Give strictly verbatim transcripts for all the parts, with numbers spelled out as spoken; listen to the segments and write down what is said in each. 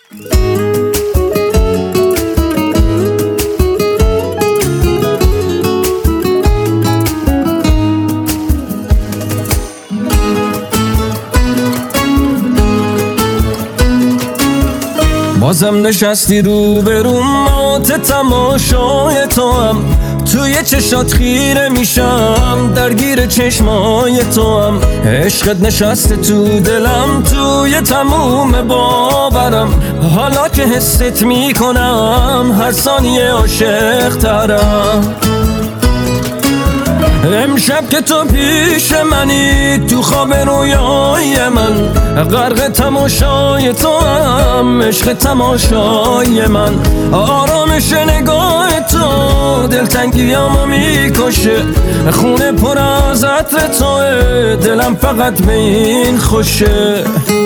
بازم نشستی رو به رو مات تماشای تو هم، توی چشات خیره میشم درگیر چشمای تو هم. عشقت نشسته تو دلم توی تموم باورم، حالا که حست میکنم هر ثانیه عاشق ترم. امشب که تو پیش منی تو خواب رویای من، غرق تماشای تو هم عشق تماشای من. آرامش نگاه تو دلتنگیامو میکشه، خونه پر از عطر توه دلم فقط به این خوشه.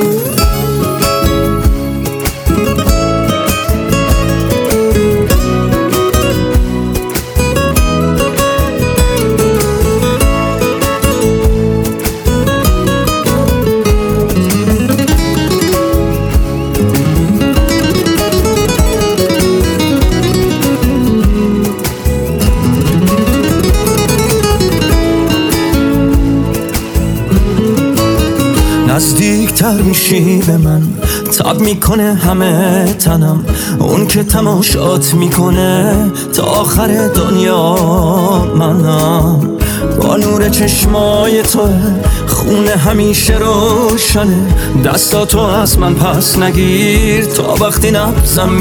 نزدیکتر میشی به من، تاب میکنه همه تنم، اون که تماشات میکنه تا آخر دنیا منم. با نور چشمای توه خونه همیشه روشنه، دستاتو از من پس نگیر تا وقتی نبزم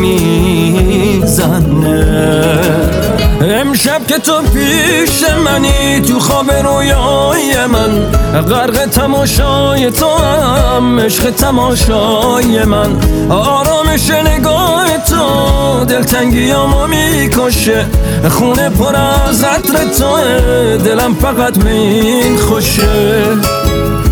میزنه. امشب که تو پیش منی تو خواب رویای من، غرق تماشای تو هم عشق تماشای من. آرامش نگاه تو دلتنگیامو میکشه، خونه پر از عطر توه دلم فقط به این خوشه.